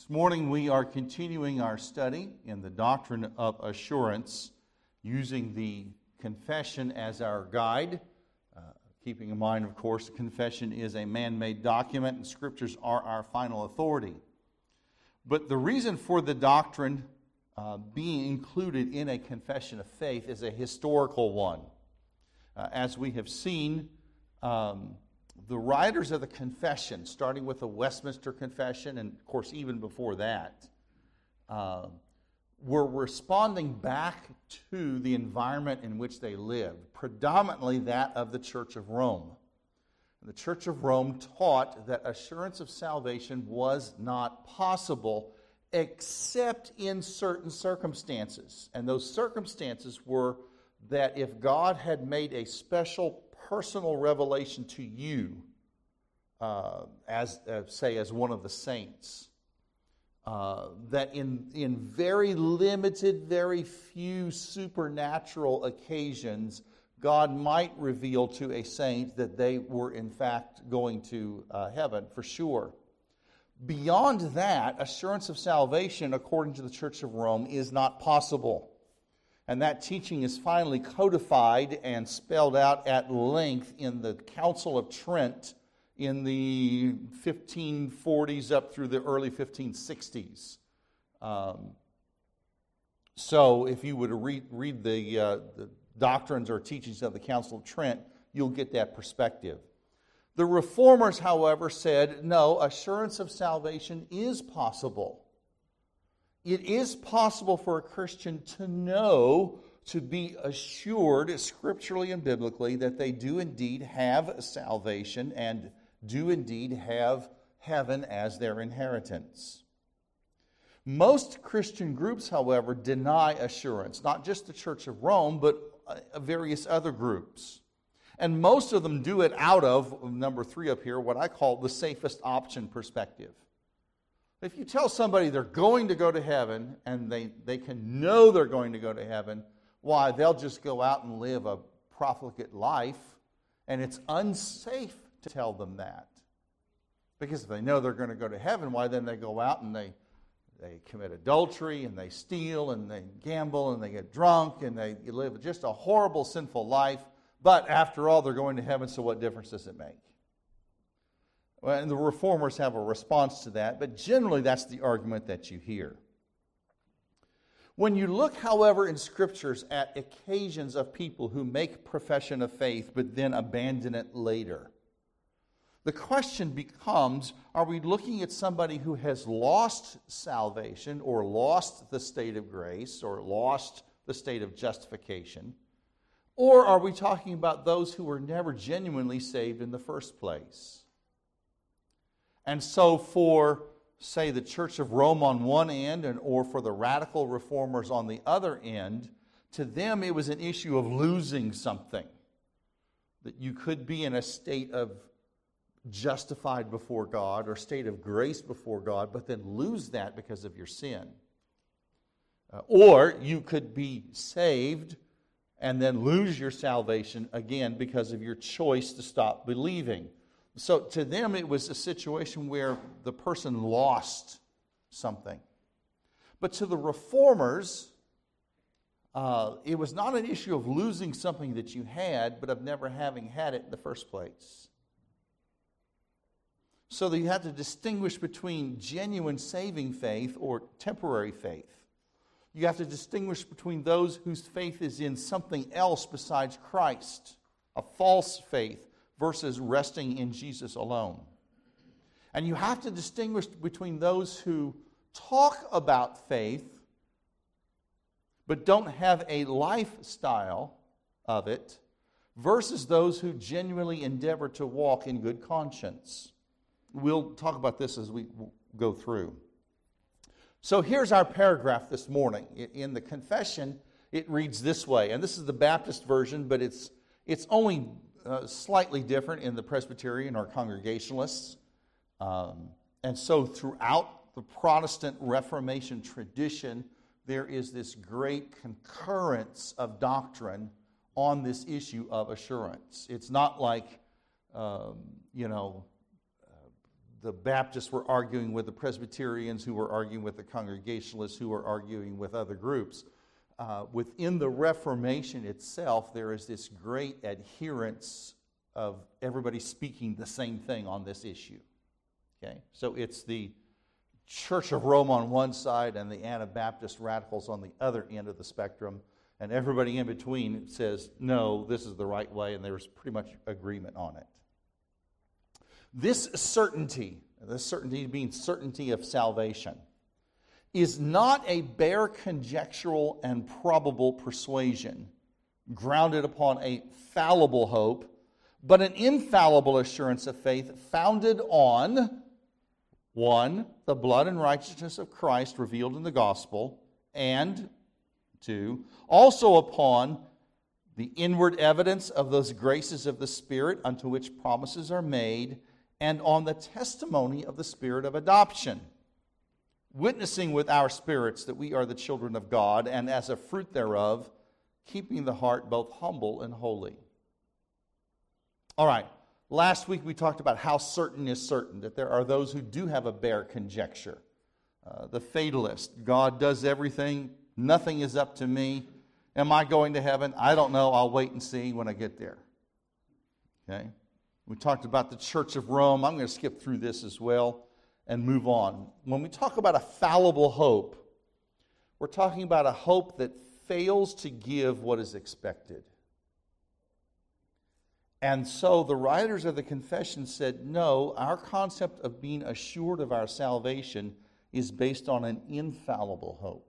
This morning we are continuing our study in the doctrine of assurance using the confession as our guide. Keeping in mind, of course, the confession is a man-made document and Scriptures are our final authority. But the reason for the doctrine being included in a confession of faith is a historical one. As we have seen, the writers of the confession, starting with the Westminster Confession, and of course even before that, were responding back to the environment in which they lived, predominantly that of the Church of Rome. The Church of Rome taught that assurance of salvation was not possible except in certain circumstances. And those circumstances were that if God had made a special personal revelation to you, as one of the saints, that in very limited, very few supernatural occasions, God might reveal to a saint that they were in fact going to heaven for sure. Beyond that, assurance of salvation, according to the Church of Rome, is not possible. And that teaching is finally codified and spelled out at length in the Council of Trent in the 1540s up through the early 1560s. So if you were to read the doctrines or teachings of the Council of Trent, you'll get that perspective. The Reformers, however, said, no, assurance of salvation is possible. It is possible for a Christian to know, to be assured scripturally and biblically that they do indeed have salvation and do indeed have heaven as their inheritance. Most Christian groups, however, deny assurance, not just the Church of Rome, but various other groups. And most of them do it out of, number 3 up here, what I call the safest option perspective. If you tell somebody they're going to go to heaven and they can know they're going to go to heaven, why, they'll just go out and live a profligate life, and it's unsafe to tell them that. Because if they know they're going to go to heaven, why then they go out and they commit adultery and they steal and they gamble and they get drunk and they live just a horrible, sinful life. But after all, they're going to heaven, so what difference does it make? Well, and the Reformers have a response to that, but generally that's the argument that you hear. When you look, however, in Scriptures at occasions of people who make profession of faith but then abandon it later, the question becomes, are we looking at somebody who has lost salvation or lost the state of grace or lost the state of justification? Or are we talking about those who were never genuinely saved in the first place? And so for, say, the Church of Rome on one end or for the radical reformers on the other end, to them it was an issue of losing something. That you could be in a state of justified before God or state of grace before God, but then lose that because of your sin. Or you could be saved and then lose your salvation again because of your choice to stop believing. So to them it was a situation where the person lost something. But to the Reformers, it was not an issue of losing something that you had, but of never having had it in the first place. So that you have to distinguish between genuine saving faith or temporary faith. You have to distinguish between those whose faith is in something else besides Christ, a false faith, versus resting in Jesus alone. And you have to distinguish between those who talk about faith but don't have a lifestyle of it versus those who genuinely endeavor to walk in good conscience. We'll talk about this as we go through. So here's our paragraph this morning. In the confession, it reads this way, and this is the Baptist version, but it's only slightly different in the Presbyterian or Congregationalists. And so throughout the Protestant Reformation tradition, there is this great concurrence of doctrine on this issue of assurance. It's not like, the the Baptists were arguing with the Presbyterians, who were arguing with the Congregationalists, who were arguing with other groups. Within the Reformation itself, there is this great adherence of everybody speaking the same thing on this issue. Okay? So it's the Church of Rome on one side and the Anabaptist radicals on the other end of the spectrum, and everybody in between says, no, this is the right way, and there's pretty much agreement on it. This certainty being certainty of salvation, is not a bare conjectural and probable persuasion grounded upon a fallible hope, but an infallible assurance of faith founded on, 1, the blood and righteousness of Christ revealed in the gospel, and 2, also upon the inward evidence of those graces of the Spirit unto which promises are made, and on the testimony of the Spirit of adoption, witnessing with our spirits that we are the children of God, and as a fruit thereof, keeping the heart both humble and holy. All right, last week we talked about how certain is certain, that there are those who do have a bare conjecture. The fatalist, God does everything, nothing is up to me. Am I going to heaven? I don't know, I'll wait and see when I get there. Okay? We talked about the Church of Rome. I'm going to skip through this as well and move on. When we talk about a fallible hope, we're talking about a hope that fails to give what is expected. And so the writers of the confession said, no, our concept of being assured of our salvation is based on an infallible hope.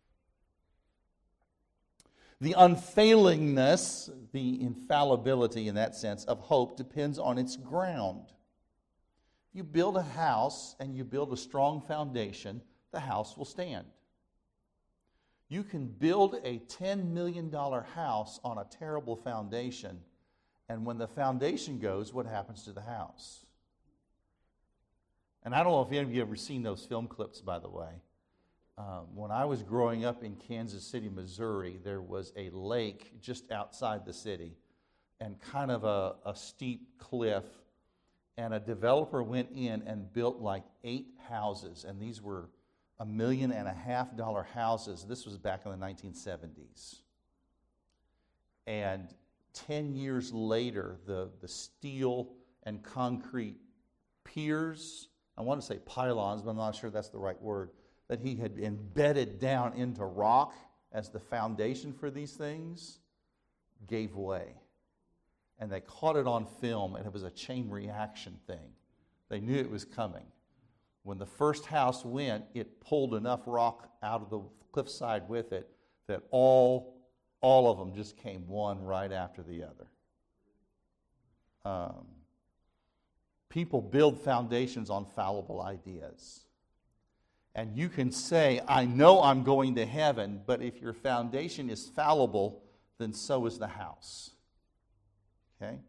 The unfailingness, the infallibility in that sense of hope depends on its ground. You build a house and you build a strong foundation, the house will stand. You can build a $10 million house on a terrible foundation, and when the foundation goes, what happens to the house? And I don't know if any of you have ever seen those film clips, by the way. When I was growing up in Kansas City, Missouri, there was a lake just outside the city and kind of a steep cliff, and a developer went in and built like 8 houses, and these were $1.5 million houses. This was back in the 1970s. And 10 years later, the steel and concrete piers, I want to say pylons, but I'm not sure that's the right word, that he had embedded down into rock as the foundation for these things, gave way. And they caught it on film, and it was a chain reaction thing. They knew it was coming. When the first house went, it pulled enough rock out of the cliffside with it that all of them just came one right after the other. People build foundations on fallible ideas. And you can say, I know I'm going to heaven, but if your foundation is fallible, then so is the house. Okay?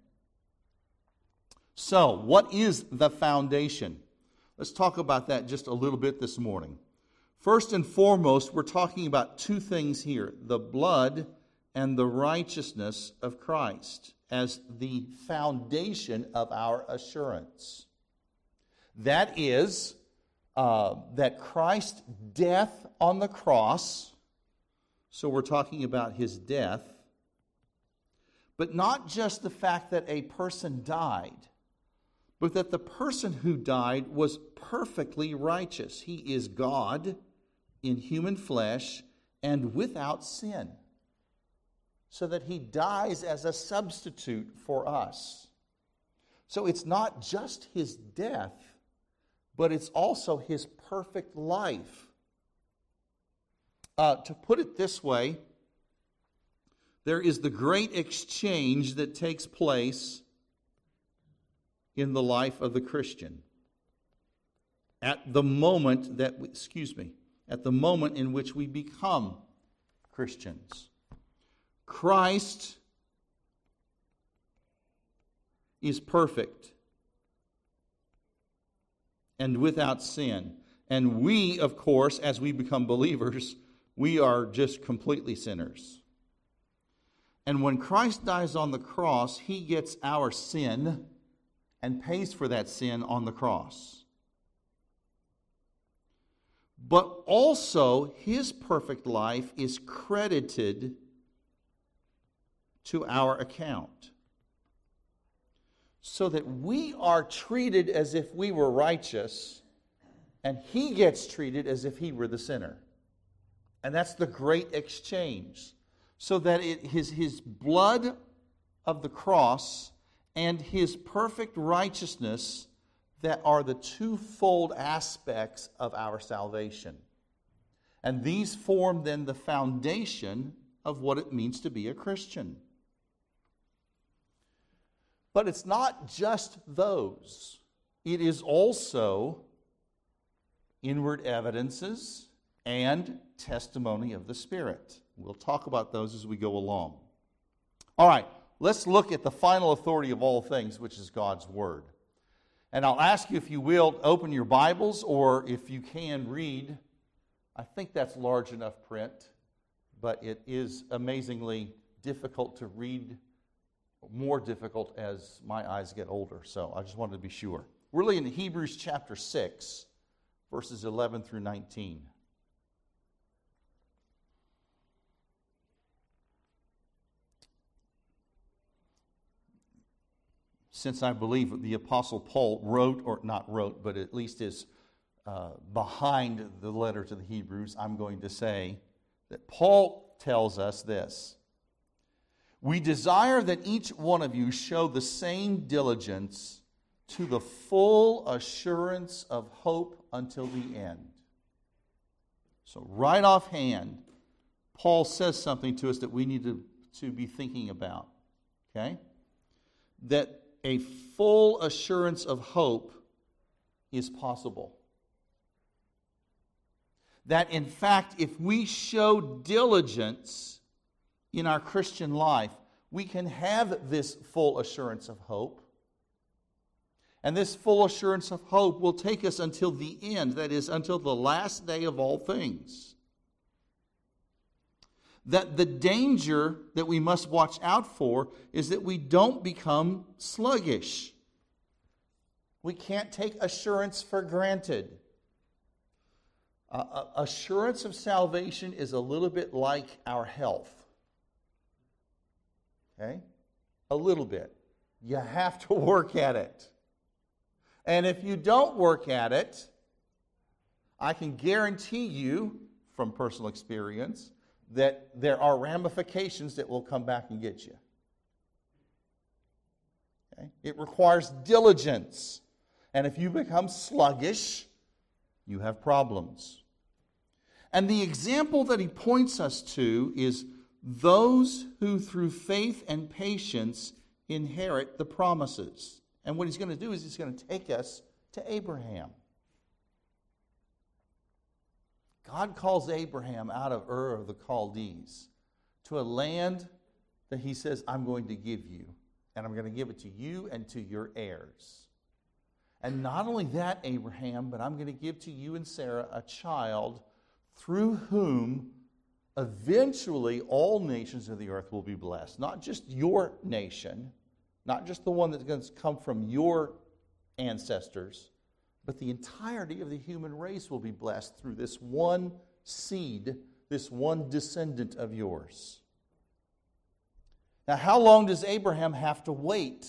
So, what is the foundation? Let's talk about that just a little bit this morning. First and foremost, we're talking about 2 things here: the blood and the righteousness of Christ as the foundation of our assurance. That is, that Christ's death on the cross, so we're talking about his death, but not just the fact that a person died, but that the person who died was perfectly righteous. He is God in human flesh and without sin, so that he dies as a substitute for us. So it's not just his death, but it's also his perfect life. To put it this way, there is the great exchange that takes place in the life of the Christian. At the moment in which we become Christians. Christ is perfect and without sin. And we, of course, as we become believers, we are just completely sinners. And when Christ dies on the cross, he gets our sin and pays for that sin on the cross. but also His perfect life is credited to our account, so that we are treated as if we were righteous, and He gets treated as if He were the sinner. And that's the great exchange. So that His blood of the cross and His perfect righteousness that are the twofold aspects of our salvation. And these form then the foundation of what it means to be a Christian. But it's not just those. It is also inward evidences and testimony of the Spirit. We'll talk about those as we go along. All right, let's look at the final authority of all things, which is God's Word. And I'll ask you, if you will, open your Bibles, or if you can read. I think that's large enough print, but it is amazingly difficult to read, more difficult as my eyes get older. So I just wanted to be sure. We're looking at Hebrews chapter 6, verses 11 through 19. Since I believe the Apostle Paul wrote, or not wrote, but at least is behind the letter to the Hebrews, I'm going to say that Paul tells us this: "We desire that each one of you show the same diligence to the full assurance of hope until the end." So right offhand, Paul says something to us that we need to be thinking about. Okay? That a full assurance of hope is possible. That in fact, if we show diligence in our Christian life, we can have this full assurance of hope. And this full assurance of hope will take us until the end, that is, until the last day of all things. That the danger that we must watch out for is that we don't become sluggish. We can't take assurance for granted. Assurance of salvation is a little bit like our health. Okay? A little bit. You have to work at it. And if you don't work at it, I can guarantee you from personal experience that there are ramifications that will come back and get you. Okay? It requires diligence. And if you become sluggish, you have problems. And the example that he points us to is those who through faith and patience inherit the promises. And what he's going to do is he's going to take us to Abraham. God calls Abraham out of Ur of the Chaldees to a land that He says, I'm going to give you. And I'm going to give it to you and to your heirs. And not only that, Abraham, but I'm going to give to you and Sarah a child through whom eventually all nations of the earth will be blessed. Not just your nation, not just the one that's going to come from your ancestors, but the entirety of the human race will be blessed through this one seed, this one descendant of yours. Now, how long does Abraham have to wait?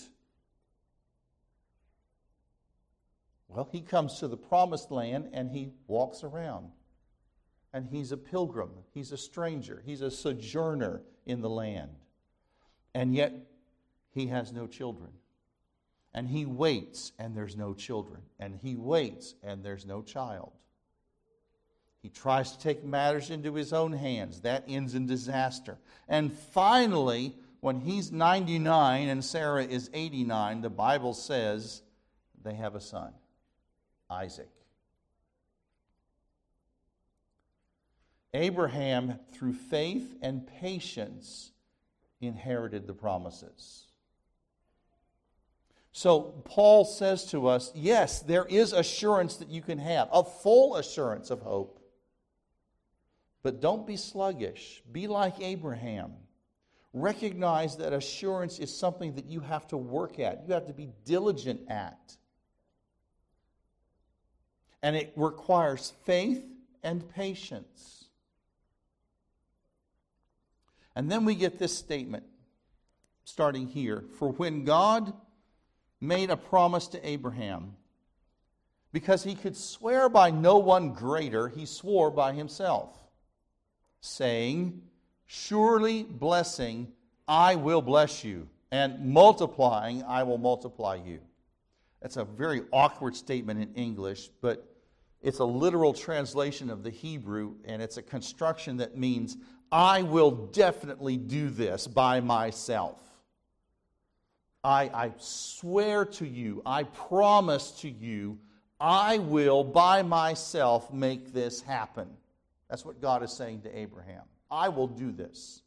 Well, he comes to the promised land and he walks around. And he's a pilgrim. He's a stranger. He's a sojourner in the land. And yet, he has no children. And he waits, and there's no children. And he waits, and there's no child. He tries to take matters into his own hands. That ends in disaster. And finally, when he's 99 and Sarah is 89, the Bible says they have a son, Isaac. Abraham, through faith and patience, inherited the promises. So Paul says to us, yes, there is assurance that you can have, a full assurance of hope. But don't be sluggish. Be like Abraham. Recognize that assurance is something that you have to work at. You have to be diligent at. And it requires faith and patience. And then we get this statement, starting here. For when God made a promise to Abraham, because he could swear by no one greater, he swore by himself, saying, surely blessing, I will bless you, and multiplying, I will multiply you. That's a very awkward statement in English, but it's a literal translation of the Hebrew, and it's a construction that means, I will definitely do this by myself. I swear to you, I promise to you, I will by myself make this happen. That's what God is saying to Abraham. I will do this.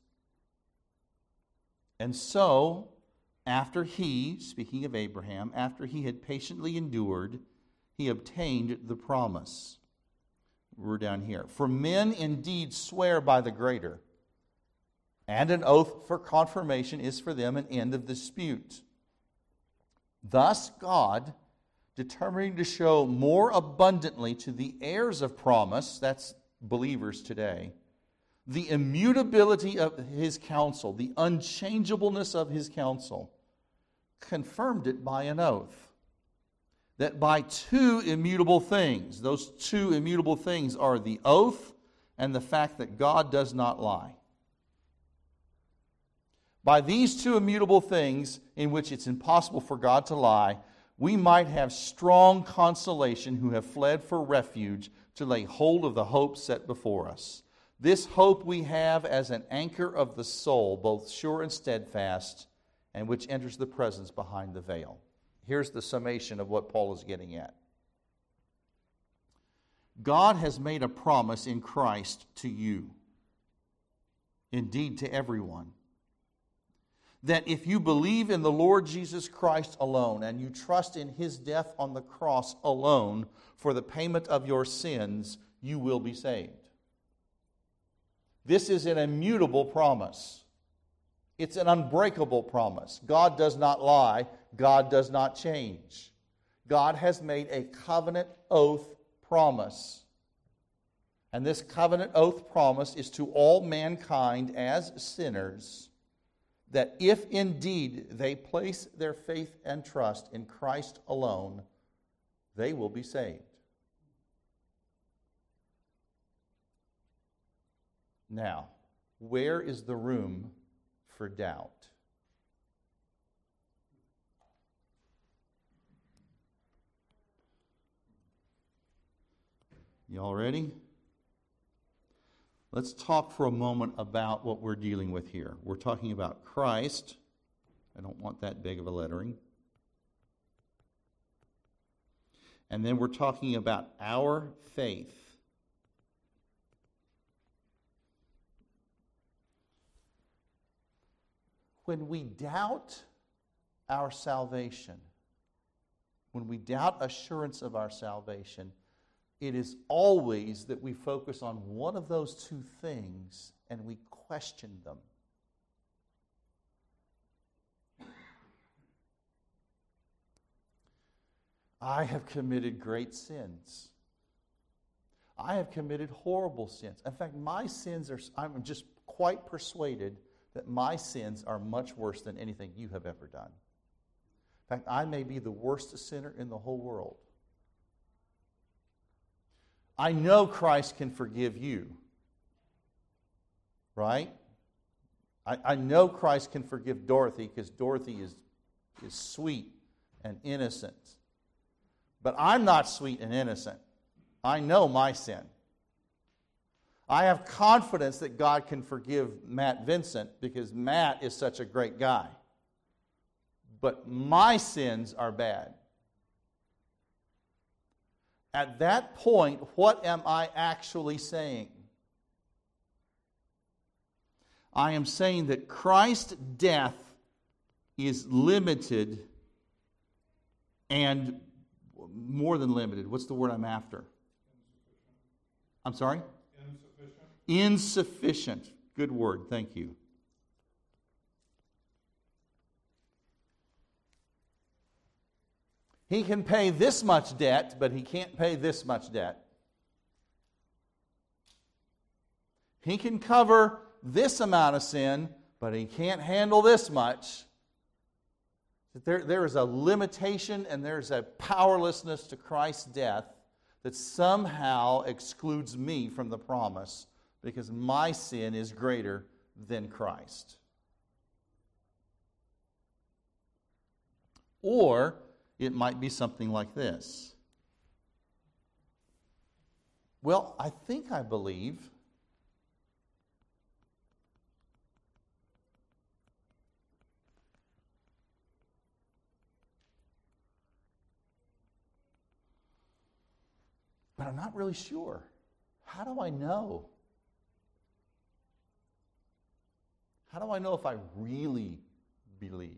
And so, after he, speaking of Abraham, after he had patiently endured, he obtained the promise. We're down here. For men indeed swear by the greater, and an oath for confirmation is for them an end of dispute. Thus God, determining to show more abundantly to the heirs of promise, that's believers today, the immutability of his counsel, the unchangeableness of his counsel, confirmed it by an oath. That by two immutable things, those two immutable things are the oath and the fact that God does not lie. By these two immutable things, in which it's impossible for God to lie, we might have strong consolation who have fled for refuge to lay hold of the hope set before us. This hope we have as an anchor of the soul, both sure and steadfast, and which enters the presence behind the veil. Here's the summation of what Paul is getting at. God has made a promise in Christ to you, indeed to everyone, that if you believe in the Lord Jesus Christ alone and you trust in his death on the cross alone for the payment of your sins, you will be saved. This is an immutable promise. It's an unbreakable promise. God does not lie. God does not change. God has made a covenant oath promise. And this covenant oath promise is to all mankind as sinners, that if indeed they place their faith and trust in Christ alone, they will be saved. Now, where is the room for doubt? Y'all ready? Let's talk for a moment about what we're dealing with here. We're talking about Christ. I don't want that big of a lettering. And then we're talking about our faith. When we doubt our salvation, when we doubt assurance of our salvation, it is always that we focus on one of those two things and we question them. I have committed great sins. I have committed horrible sins. In fact, my sins I'm just quite persuaded that my sins are much worse than anything you have ever done. In fact, I may be the worst sinner in the whole world. I know Christ can forgive you, right? I know Christ can forgive Dorothy because Dorothy is sweet and innocent. But I'm not sweet and innocent. I know my sin. I have confidence that God can forgive Matt Vincent because Matt is such a great guy. But my sins are bad. At that point, what am I actually saying? I am saying that Christ's death is limited and more than limited. What's the word I'm after? I'm sorry? Insufficient. Good word, thank you. He can pay this much debt, but he can't pay this much debt. He can cover this amount of sin, but He can't handle this much. There is a limitation and there's a powerlessness to Christ's death that somehow excludes me from the promise because my sin is greater than Christ. Or it might be something like this. Well, I think I believe but I'm not really sure. How do I know? How do I know if I really believe?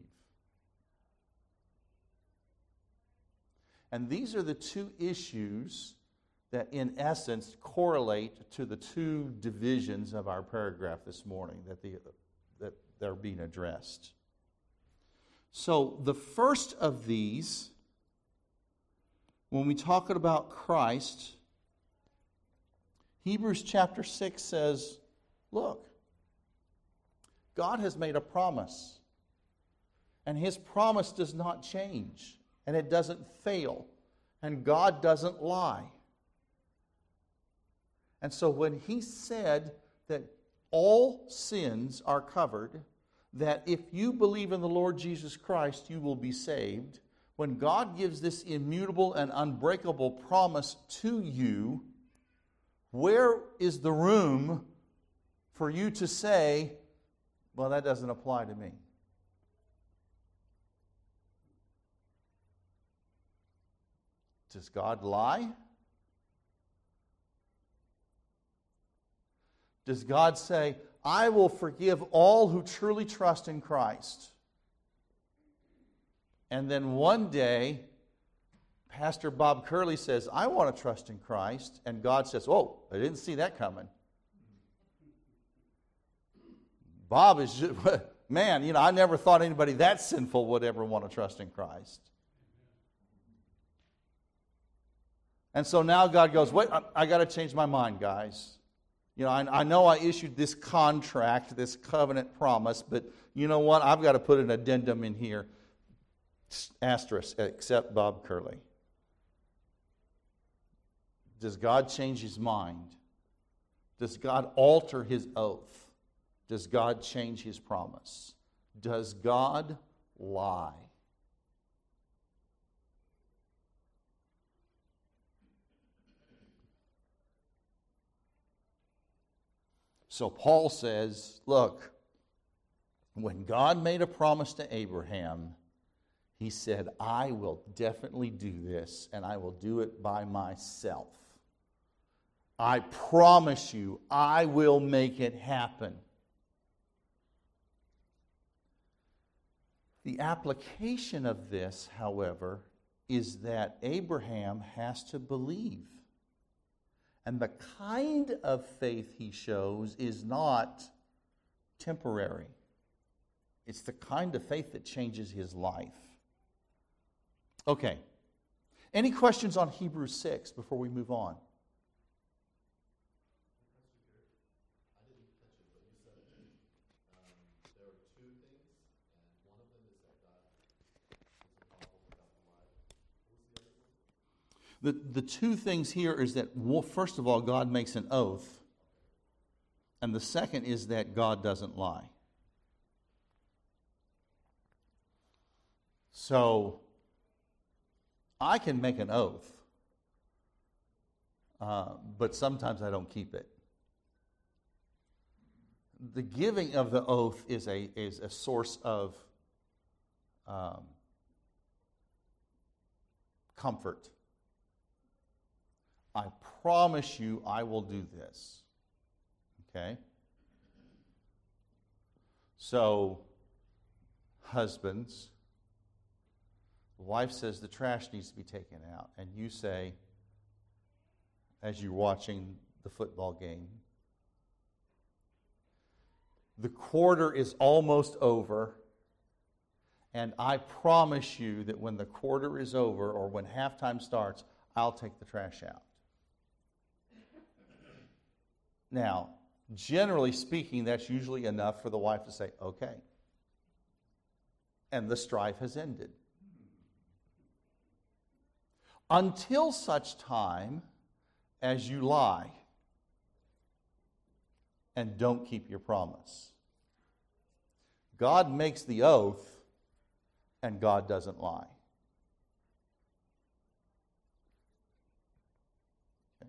And these are the two issues that, in essence, correlate to the two divisions of our paragraph this morning that they're being addressed. So the first of these, when we talk about Christ, Hebrews chapter 6 says, look, God has made a promise, and His promise does not change, and it doesn't fail, and God doesn't lie. And so when He said that all sins are covered, that if you believe in the Lord Jesus Christ, you will be saved, when God gives this immutable and unbreakable promise to you, where is the room for you to say, well, that doesn't apply to me? Does God lie? Does God say, I will forgive all who truly trust in Christ? And then one day, Pastor Bob Curley says, I want to trust in Christ. And God says, oh, I didn't see that coming. Bob is just, man, I never thought anybody that sinful would ever want to trust in Christ. And so now God goes, wait, I got to change my mind, guys. I know I issued this contract, this covenant promise, but you know what? I've got to put an addendum in here. Asterisk, except Bob Curley. Does God change His mind? Does God alter His oath? Does God change His promise? Does God lie? So Paul says, look, when God made a promise to Abraham, He said, I will definitely do this, and I will do it by myself. I promise you, I will make it happen. The application of this, however, is that Abraham has to believe. And the kind of faith he shows is not temporary. It's the kind of faith that changes his life. Okay. Any questions on Hebrews 6 before we move on? The two things here is that, first of all, God makes an oath. And the second is that God doesn't lie. So, I can make an oath, but sometimes I don't keep it. The giving of the oath is a source of comfort. I promise you I will do this. Okay? So, husbands, the wife says the trash needs to be taken out. And you say, as you're watching the football game, the quarter is almost over. And I promise you that when the quarter is over or when halftime starts, I'll take the trash out. Now, Generally speaking, that's usually enough for the wife to say, okay. And the strife has ended. Until such time as you lie and don't keep your promise. God makes the oath, and God doesn't lie. Okay?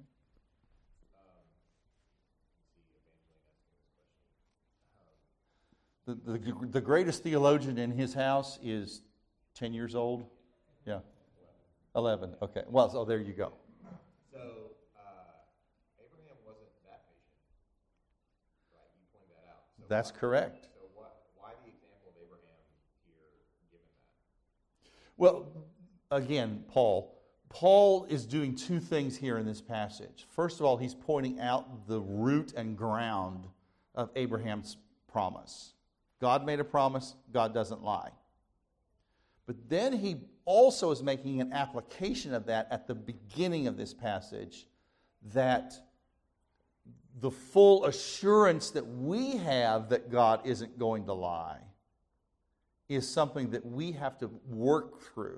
The greatest theologian in his house is 10 years old? Yeah. 11. Okay. Well, so there you go. So, Abraham wasn't that patient, right? You pointed that out. So That's correct. So why the example of Abraham here given that? Well, again, Paul is doing two things here in this passage. First of all, he's pointing out the root and ground of Abraham's promise. God made a promise, God doesn't lie. But then he also is making an application of that at the beginning of this passage, that the full assurance that we have that God isn't going to lie is something that we have to work through.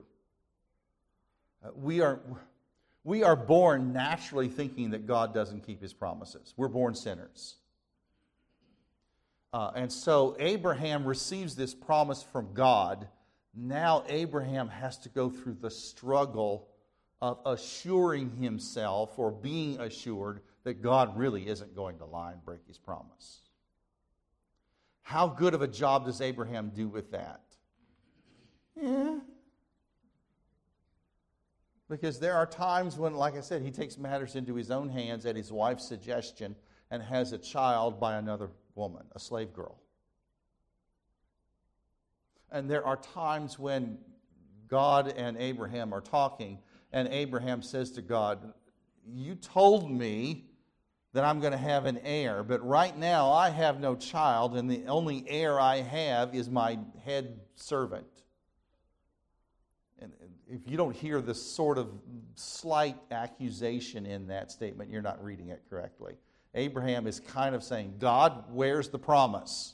We are born naturally thinking that God doesn't keep His promises. We're born sinners. And so Abraham receives this promise from God. Now Abraham has to go through the struggle of assuring himself or being assured that God really isn't going to lie and break His promise. How good of a job does Abraham do with that? Yeah. Because there are times when, like I said, he takes matters into his own hands at his wife's suggestion and has a child by another woman, a slave girl. And there are times when God and Abraham are talking, and Abraham says to God, you told me that I'm going to have an heir, but right now I have no child, and the only heir I have is my head servant. And if you don't hear this sort of slight accusation in that statement, you're not reading it correctly. Abraham is kind of saying, God, where's the promise?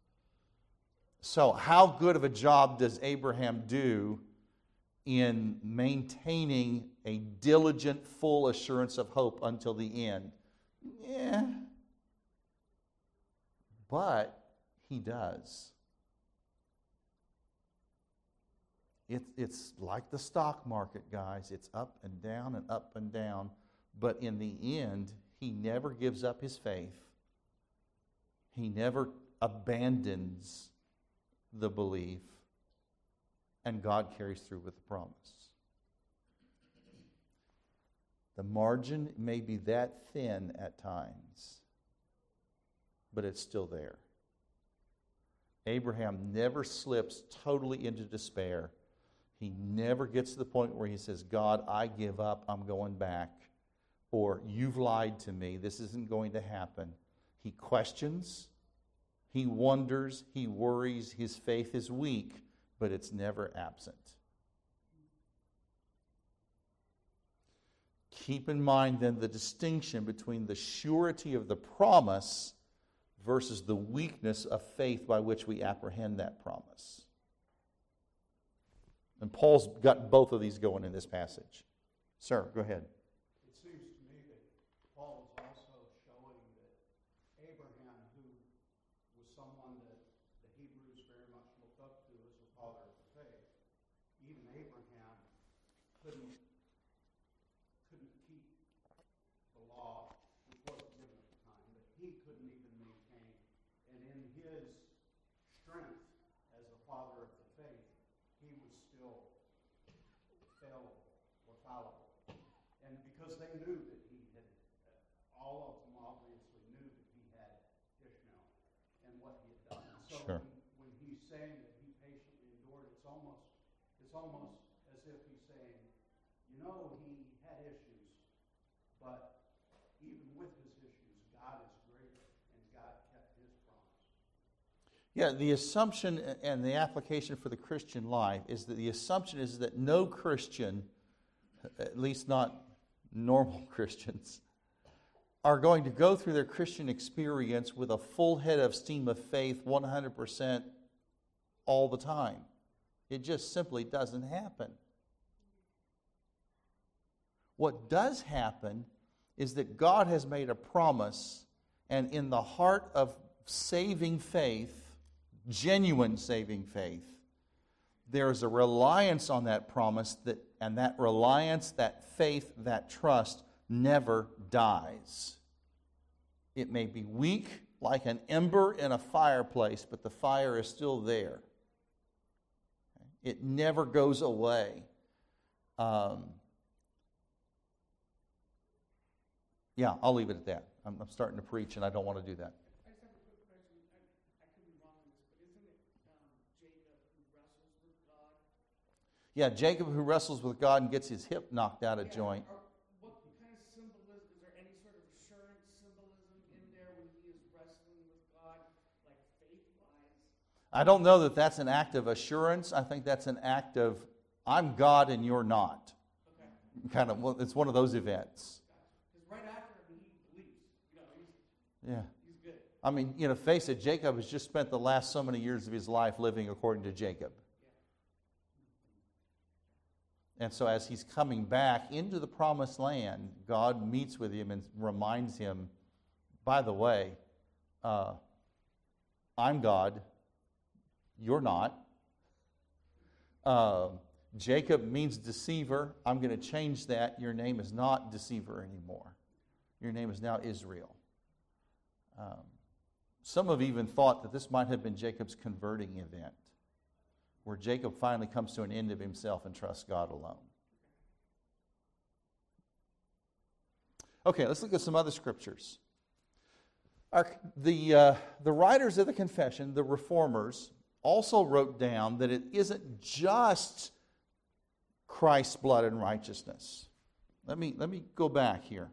So how good of a job does Abraham do in maintaining a diligent, full assurance of hope until the end? Yeah. But he does. It's like the stock market, guys. It's up and down and up and down. But in the end, he never gives up his faith. He never abandons the belief. And God carries through with the promise. The margin may be that thin at times, but it's still there. Abraham never slips totally into despair. He never gets to the point where he says, God, I give up, I'm going back. Or, you've lied to me, this isn't going to happen. He questions, he wonders, he worries, his faith is weak, but it's never absent. Keep in mind then the distinction between the surety of the promise versus the weakness of faith by which we apprehend that promise. And Paul's got both of these going in this passage. Sir, go ahead. It seems to me that Paul is also showing that Abraham, who was someone that the Hebrews very much looked up to as the father of the faith, even Abraham couldn't keep the law, which wasn't given at the time, but he couldn't even maintain. And in his strength as the father of the faith, he was still fallible or fallible. And because they knew that he had, all of them obviously knew that he had Ishmael and what he had done. And so Sure. when he's saying that he patiently endured, it's almost as if he's saying, you know, he had issues, but even with his issues, God is greater, and God kept His promise. Yeah, the assumption and the application for the Christian life is that the assumption is that no Christian, at least not normal Christians, are going to go through their Christian experience with a full head of steam of faith 100% all the time. It just simply doesn't happen. What does happen is that God has made a promise, and in the heart of saving faith, genuine saving faith, there is a reliance on that promise, and that reliance, that faith, that trust never dies. It may be weak like an ember in a fireplace, but the fire is still there. It never goes away. Yeah, I'll leave it at that. I'm starting to preach, and I don't want to do that. I just have a quick question. I could be wrong on this, but isn't it Jacob who wrestles with God? Yeah, Jacob who wrestles with God and gets his hip knocked out of joint. What kind of symbolism, is there any sort of assurance symbolism in there when he is wrestling with God, like faith-wise? I don't know that that's an act of assurance. I think that's an act of, I'm God and you're not. Okay. Kind of, well, it's one of those events. Because right after him, he believes. Yeah. He's good. I mean, face it, Jacob has just spent the last so many years of his life living according to Jacob. And so as he's coming back into the promised land, God meets with him and reminds him, by the way, I'm God, you're not. Jacob means deceiver. I'm going to change that. Your name is not deceiver anymore. Your name is now Israel. Some have even thought that this might have been Jacob's converting event, where Jacob finally comes to an end of himself and trusts God alone. Okay, let's look at some other scriptures. The writers of the confession, the reformers, also wrote down that it isn't just Christ's blood and righteousness. Let me go back here.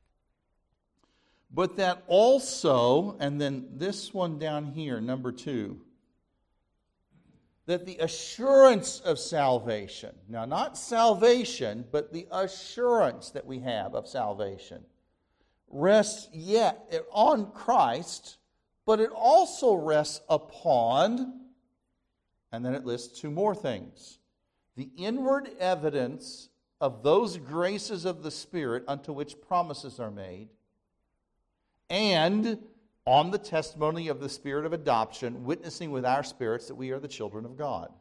But that also, and then this one down here, number 2, that the assurance of salvation, now not salvation, but the assurance that we have of salvation, rests yet on Christ, but it also rests upon, and then it lists 2 more things, the inward evidence of those graces of the Spirit unto which promises are made, and on the testimony of the Spirit of adoption, witnessing with our spirits that we are the children of God.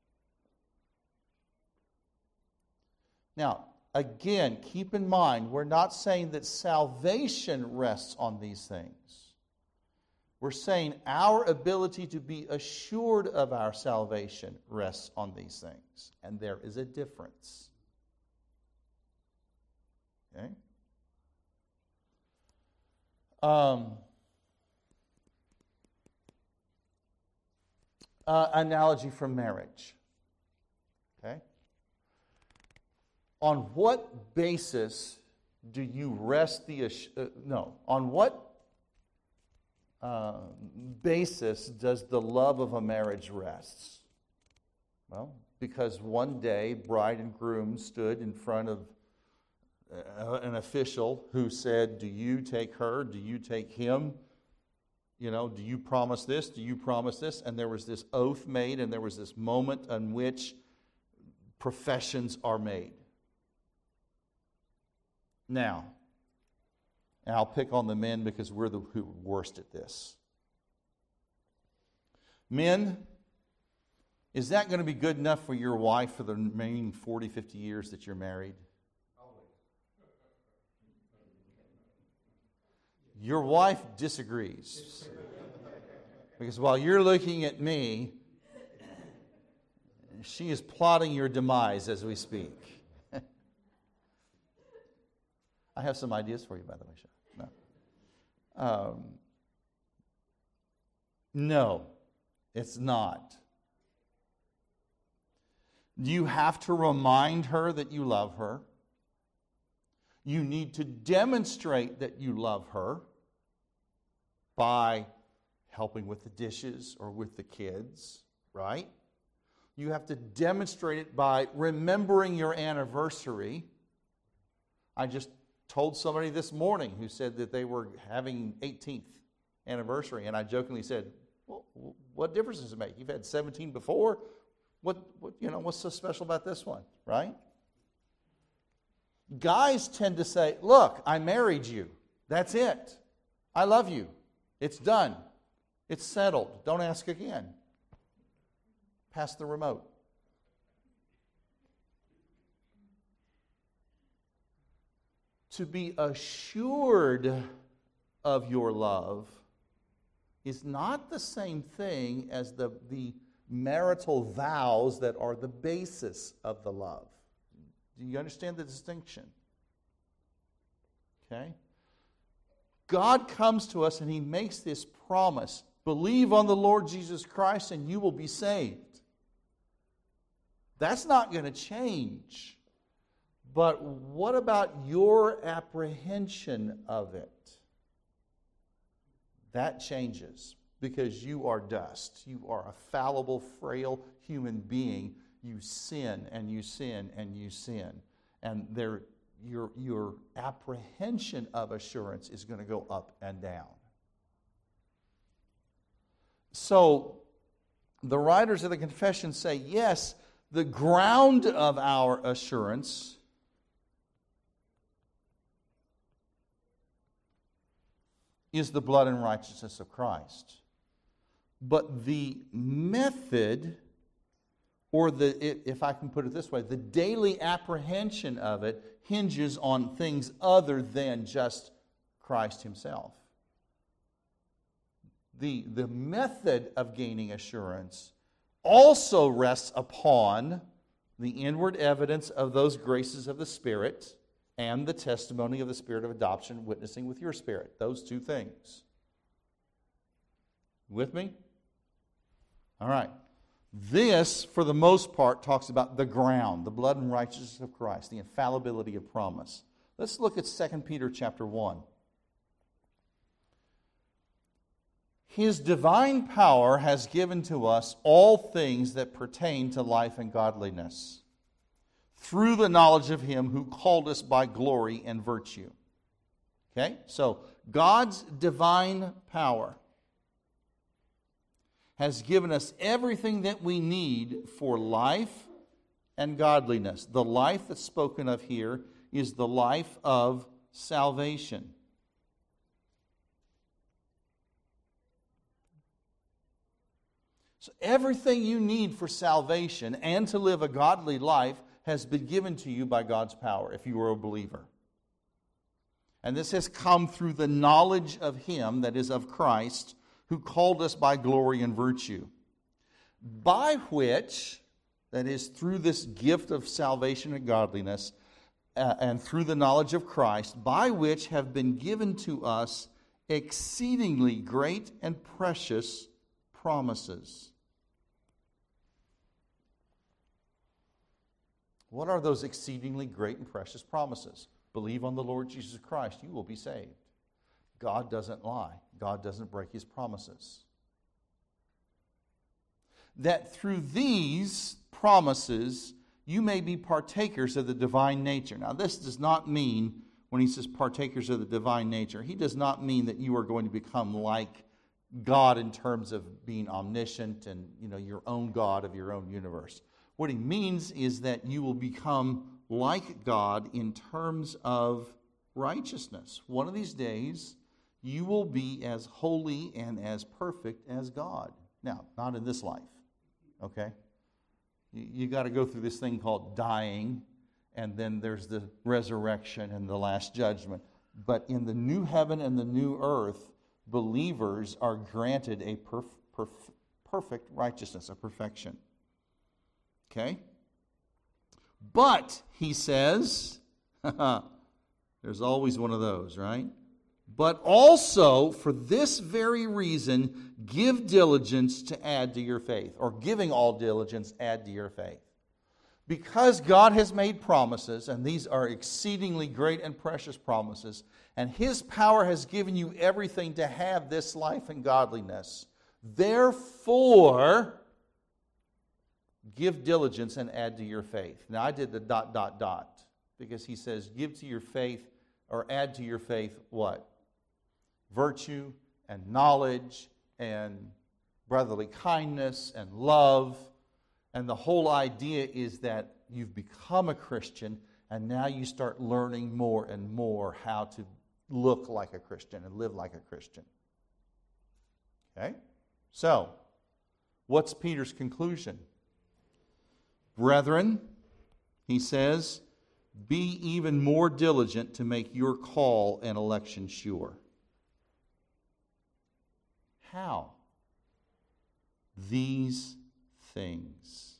Now, again, keep in mind, we're not saying that salvation rests on these things. We're saying our ability to be assured of our salvation rests on these things. And there is a difference. Okay? Analogy from marriage. Okay? On what basis do you rest on what basis does the love of a marriage rest? Well, because one day bride and groom stood in front of an official who said, do you take her? Do you take him? Do you promise this? Do you promise this? And there was this oath made, and there was this moment in which professions are made. Now, and I'll pick on the men because we're the worst at this. Men, is that going to be good enough for your wife for the remaining 40, 50 years that you're married? Your wife disagrees. Because while you're looking at me, she is plotting your demise as we speak. I have some ideas for you, by the way, Sean. No, it's not. You have to remind her that you love her. You need to demonstrate that you love her by helping with the dishes or with the kids, right? You have to demonstrate it by remembering your anniversary. I just told somebody this morning who said that they were having 18th anniversary, and I jokingly said, well, what difference does it make? You've had 17 before. What's so special about this one, right? Guys tend to say, look, I married you. That's it. I love you. It's done. It's settled. Don't ask again. Pass the remote. To be assured of your love is not the same thing as the marital vows that are the basis of the love. Do you understand the distinction? Okay? God comes to us and He makes this promise. Believe on the Lord Jesus Christ and you will be saved. That's not going to change. But what about your apprehension of it? That changes because you are dust. You are a fallible, frail human being. You sin and you sin and you sin. And your apprehension of assurance is going to go up and down. So the writers of the confession say, yes, the ground of our assurance is the blood and righteousness of Christ. But the method, or if I can put it this way, the daily apprehension of it hinges on things other than just Christ Himself. The method of gaining assurance also rests upon the inward evidence of those graces of the Spirit and the testimony of the Spirit of adoption witnessing with your spirit. Those two things. With me? All right. This, for the most part, talks about the ground, the blood and righteousness of Christ, the infallibility of promise. Let's look at 2 Peter chapter 1. His divine power has given to us all things that pertain to life and godliness, through the knowledge of Him who called us by glory and virtue. Okay? So, God's divine power has given us everything that we need for life and godliness. The life that's spoken of here is the life of salvation. So everything you need for salvation and to live a godly life has been given to you by God's power if you are a believer. And this has come through the knowledge of Him, that is of Christ, who called us by glory and virtue, by which, that is through this gift of salvation and godliness, and through the knowledge of Christ, by which have been given to us exceedingly great and precious promises. What are those exceedingly great and precious promises? Believe on the Lord Jesus Christ, you will be saved. God doesn't lie. God doesn't break His promises. That through these promises, you may be partakers of the divine nature. Now, this does not mean, when He says partakers of the divine nature, He does not mean that you are going to become like God in terms of being omniscient and, your own God of your own universe. What He means is that you will become like God in terms of righteousness. One of these days, you will be as holy and as perfect as God. Now, not in this life, okay? You got to go through this thing called dying, and then there's the resurrection and the last judgment. But in the new heaven and the new earth, believers are granted a perfect righteousness, a perfection. Okay? But, he says, there's always one of those, right? But also, for this very reason, give diligence to add to your faith. Or giving all diligence, add to your faith. Because God has made promises, and these are exceedingly great and precious promises, and His power has given you everything to have this life and godliness. Therefore, give diligence and add to your faith. Now, I did the ... because he says, give to your faith or add to your faith what? Virtue and knowledge and brotherly kindness and love. And the whole idea is that you've become a Christian and now you start learning more and more how to look like a Christian and live like a Christian. Okay? So, what's Peter's conclusion? Brethren, he says, be even more diligent to make your call and election sure. How? These things.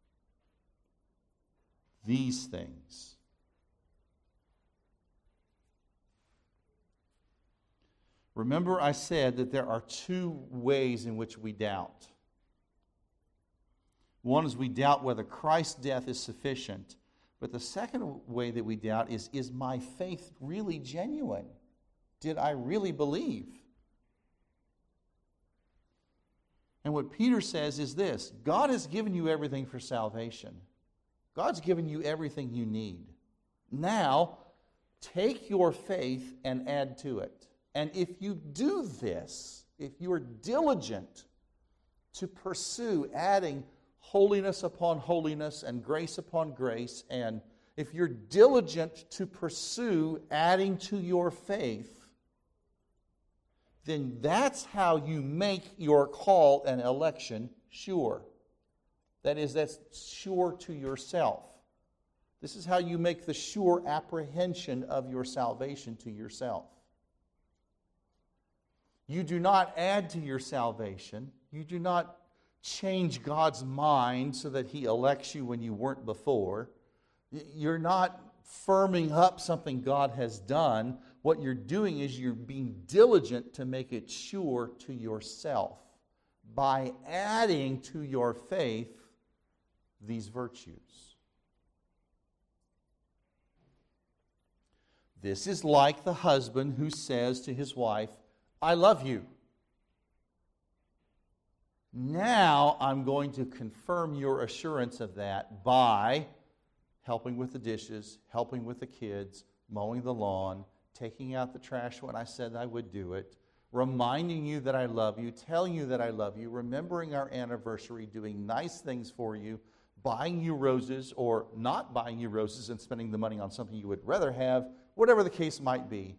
These things. Remember, I said that there are two ways in which we doubt. One is we doubt whether Christ's death is sufficient. But the second way that we doubt is my faith really genuine? Did I really believe? And what Peter says is this: God has given you everything for salvation. God's given you everything you need. Now, take your faith and add to it. And if you do this, if you are diligent to pursue adding holiness upon holiness and grace upon grace, and if you're diligent to pursue adding to your faith, then that's how you make your call and election sure. That is, that's sure to yourself. This is how you make the sure apprehension of your salvation to yourself. You do not add to your salvation. You do not change God's mind so that He elects you when you weren't before. You're not firming up something God has done. What you're doing is you're being diligent to make it sure to yourself by adding to your faith these virtues. This is like the husband who says to his wife, I love you. Now I'm going to confirm your assurance of that by helping with the dishes, helping with the kids, mowing the lawn, taking out the trash when I said I would do it, reminding you that I love you, telling you that I love you, remembering our anniversary, doing nice things for you, buying you roses or not buying you roses and spending the money on something you would rather have, whatever the case might be.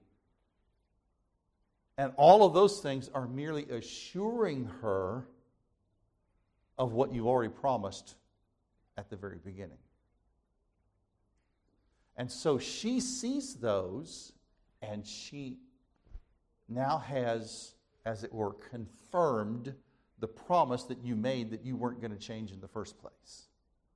And all of those things are merely assuring her of what you already promised at the very beginning. And so she sees those, and she now has, as it were, confirmed the promise that you made that you weren't going to change in the first place.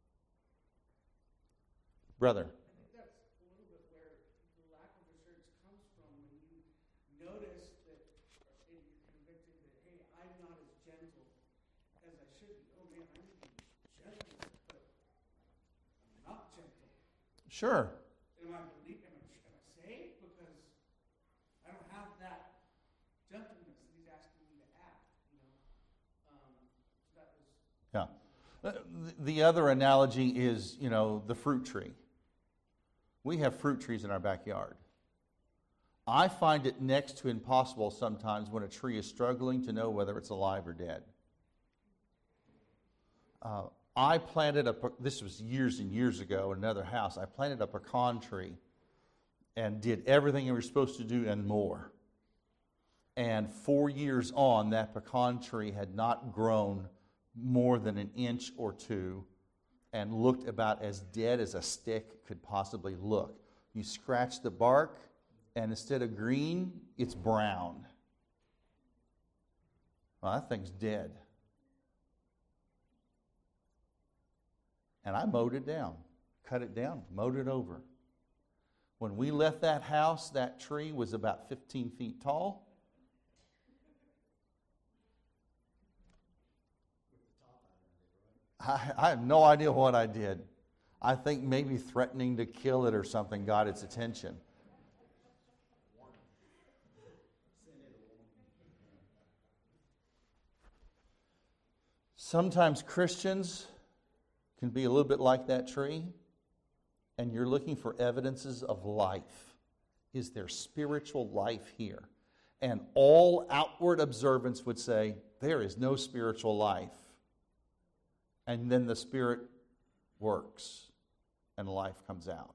Brother. I think that's a little bit where the lack of assurance comes from when you notice that you're convicted that, hey, I'm not as gentle as I should be. Oh man, I need to be gentle, but I'm not gentle. Sure. Am I saved? Because I don't have that gentleness that He's asking me to add. So that was. Yeah. The other analogy is, the fruit tree. We have fruit trees in our backyard. I find it next to impossible sometimes when a tree is struggling to know whether it's alive or dead. I planted this was years and years ago in another house. I planted a pecan tree and did everything you were supposed to do and more. And 4 years on, that pecan tree had not grown more than an inch or two and looked about as dead as a stick could possibly look. You scratch the bark, and instead of green, it's brown. Well, that thing's dead. And I mowed it down, cut it down, mowed it over. When we left that house, that tree was about 15 feet tall. I have no idea what I did. I think maybe threatening to kill it or something got its attention. Sometimes Christians can be a little bit like that tree, and you're looking for evidences of life. is there spiritual life here? And all outward observance would say, there is no spiritual life. And then the Spirit works and life comes out.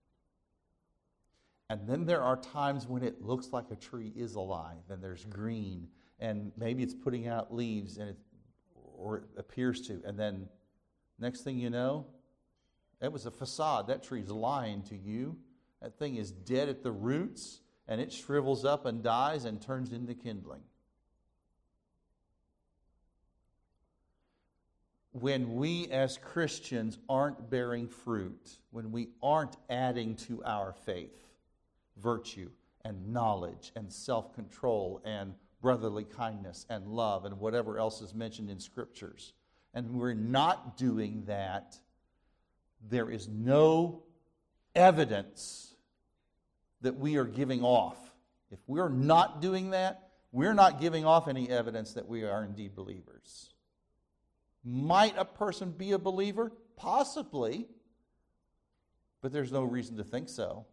And then there are times when it looks like a tree is alive and there's green and maybe it's putting out leaves or it appears to. And then next thing you know, it was a facade. That tree's lying to you. That thing is dead at the roots and it shrivels up and dies and turns into kindling. When we as Christians aren't bearing fruit, when we aren't adding to our faith, virtue and knowledge and self-control and brotherly kindness and love and whatever else is mentioned in Scriptures, and we're not doing that, there is no evidence that we are giving off. If we're not doing that, we're not giving off any evidence that we are indeed believers. Might a person be a believer? Possibly. But there's no reason to think so.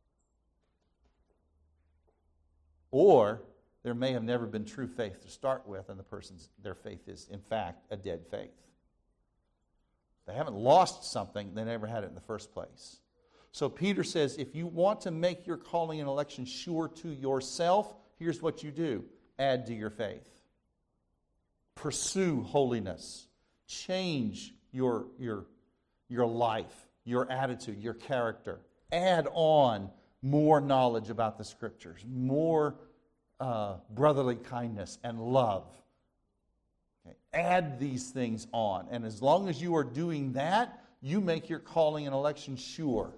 Or there may have never been true faith to start with, and their faith is, in fact, a dead faith. They haven't lost something, they never had it in the first place. So Peter says, if you want to make your calling and election sure to yourself, here's what you do. Add to your faith. Pursue holiness. Change your life, your attitude, your character. Add on more knowledge about the Scriptures, more brotherly kindness and love. Okay. Add these things on. And as long as you are doing that, you make your calling and election sure.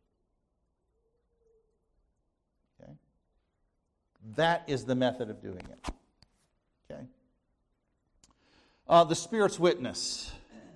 Okay. That is the method of doing it. Okay. The Spirit's witness.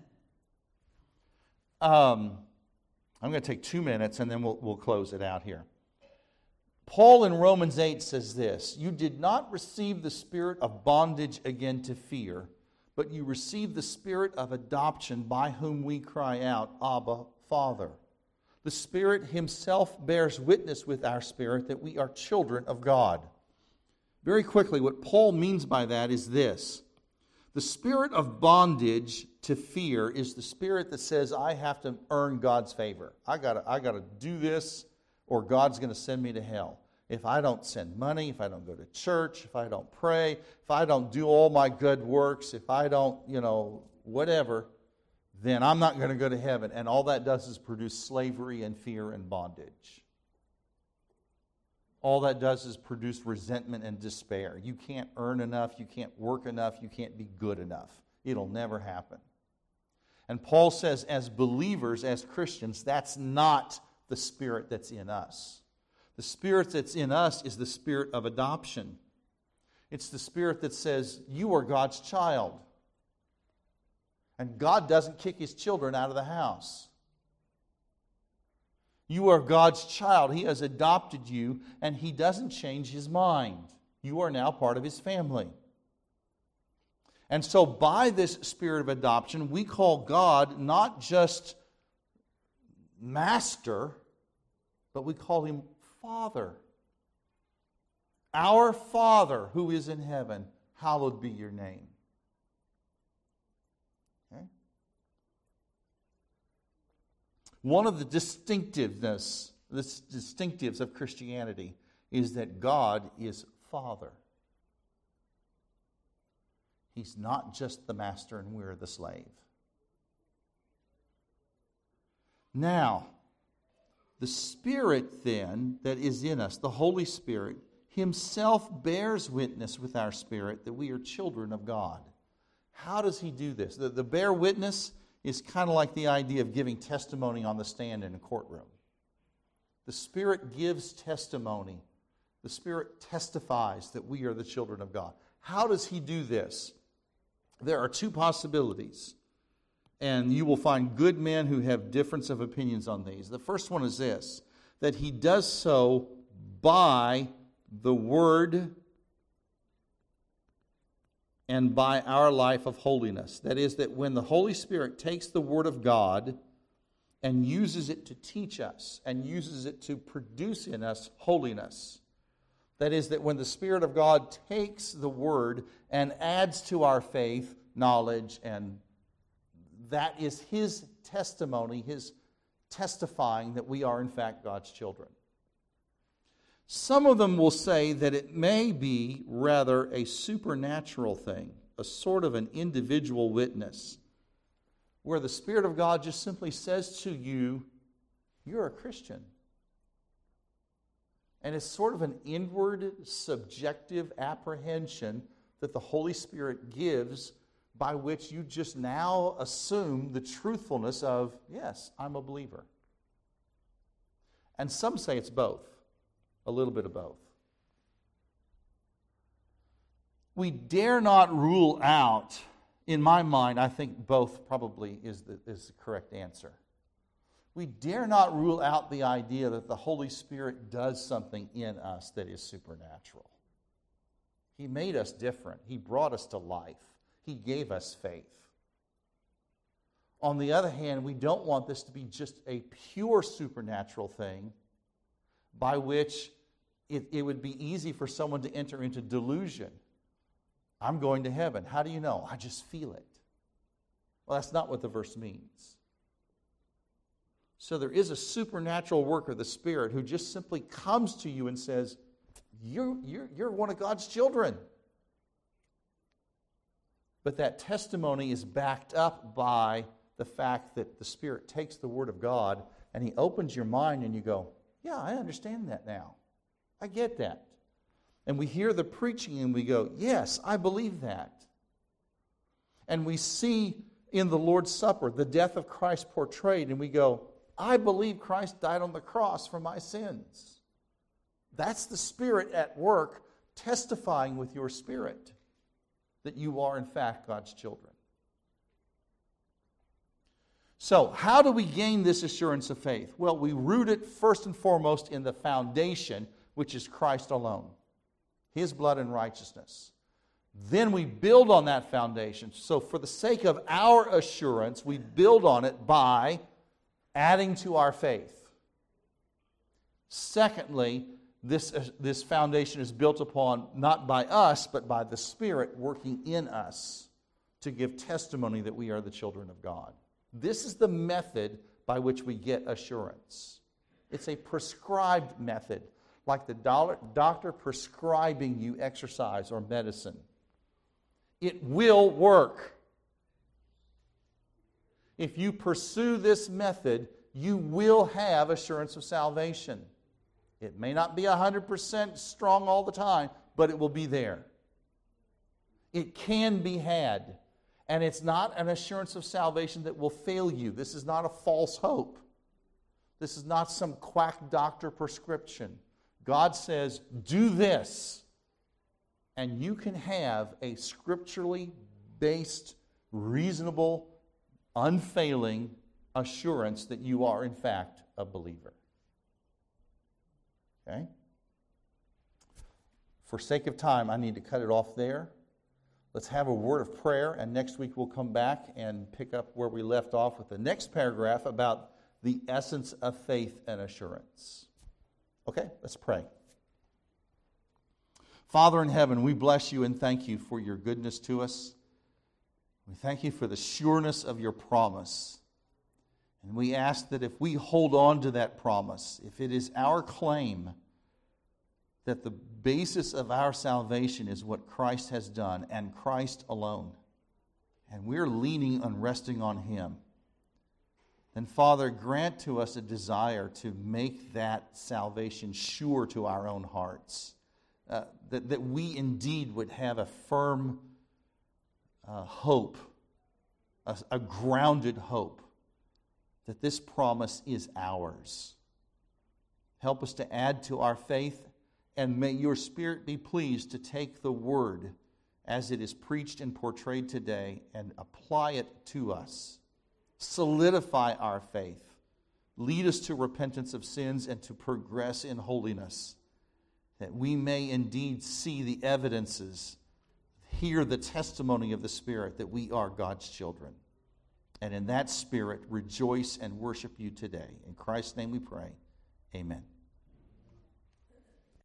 I'm going to take 2 minutes and then we'll close it out here. Paul in Romans 8 says this, you did not receive the spirit of bondage again to fear, but you received the spirit of adoption by whom we cry out, Abba, Father. The Spirit Himself bears witness with our spirit that we are children of God. Very quickly, what Paul means by that is this. The spirit of bondage to fear is the spirit that says, I have to earn God's favor. I gotta do this, or God's going to send me to hell. If I don't send money, if I don't go to church, if I don't pray, if I don't do all my good works, if I don't, whatever, then I'm not going to go to heaven. And all that does is produce slavery and fear and bondage. All that does is produce resentment and despair. You can't earn enough, you can't work enough, you can't be good enough. It'll never happen. And Paul says, as believers, as Christians, that's not the spirit that's in us. The spirit that's in us is the spirit of adoption. It's the spirit that says, you are God's child. And God doesn't kick His children out of the house. You are God's child. He has adopted you, and He doesn't change His mind. You are now part of His family. And so by this spirit of adoption, we call God not just Master, but we call Him Father. Our Father who is in heaven, hallowed be your name. Okay? One of the distinctives of Christianity is that God is Father. He's not just the master and we're the slave. Now, the Spirit then that is in us, the Holy Spirit, Himself bears witness with our spirit that we are children of God. How does He do this? The bear witness is kind of like the idea of giving testimony on the stand in a courtroom. The Spirit gives testimony. The Spirit testifies that we are the children of God. How does He do this? There are two possibilities. And you will find good men who have difference of opinions on these. The first one is this, that He does so by the Word and by our life of holiness. That is, that when the Holy Spirit takes the Word of God and uses it to teach us and uses it to produce in us holiness. That is, that when the Spirit of God takes the Word and adds to our faith knowledge, and that is His testimony, His testifying that we are in fact God's children. Some of them will say that it may be rather a supernatural thing, a sort of an individual witness, where the Spirit of God just simply says to you, you're a Christian. And it's sort of an inward, subjective apprehension that the Holy Spirit gives, by which you just now assume the truthfulness of, yes, I'm a believer. And some say it's both, a little bit of both. We dare not rule out, in my mind, I think both probably is the correct answer. We dare not rule out the idea that the Holy Spirit does something in us that is supernatural. He made us different. He brought us to life. He gave us faith. On the other hand, we don't want this to be just a pure supernatural thing by which it would be easy for someone to enter into delusion. I'm going to heaven. How do you know? I just feel it. Well, that's not what the verse means. So there is a supernatural work of the Spirit who just simply comes to you and says, you're one of God's children. But that testimony is backed up by the fact that the Spirit takes the Word of God and He opens your mind and you go, yeah, I understand that now. I get that. And we hear the preaching and we go, yes, I believe that. And we see in the Lord's Supper the death of Christ portrayed and we go, I believe Christ died on the cross for my sins. That's the Spirit at work testifying with your spirit that you are in fact God's children. So, how do we gain this assurance of faith? Well, we root it first and foremost in the foundation, which is Christ alone, His blood and righteousness. Then we build on that foundation. So for the sake of our assurance, we build on it by adding to our faith. Secondly, this foundation is built upon not by us, but by the Spirit working in us to give testimony that we are the children of God. This is the method by which we get assurance. It's a prescribed method, like the doctor prescribing you exercise or medicine. It will work. If you pursue this method, you will have assurance of salvation. It may not be 100% strong all the time, but it will be there. It can be had. And it's not an assurance of salvation that will fail you. This is not a false hope. This is not some quack doctor prescription. God says, do this, and you can have a scripturally based, reasonable, unfailing assurance that you are, in fact, a believer. Okay? For sake of time, I need to cut it off there. Let's have a word of prayer, and next week we'll come back and pick up where we left off with the next paragraph about the essence of faith and assurance. Okay, let's pray. Father in heaven, we bless you and thank you for your goodness to us. We thank you for the sureness of your promise. And we ask that if we hold on to that promise, if it is our claim that the basis of our salvation is what Christ has done and Christ alone, and we're leaning and resting on Him, then Father, grant to us a desire to make that salvation sure to our own hearts, that we indeed would have a firm hope, a grounded hope, that this promise is ours. Help us to add to our faith, and may your Spirit be pleased to take the Word as it is preached and portrayed today and apply it to us. Solidify our faith. Lead us to repentance of sins and to progress in holiness, that we may indeed see the evidences, hear the testimony of the Spirit that we are God's children. and in that spirit rejoice and worship you today. In Christ's name we pray. Amen.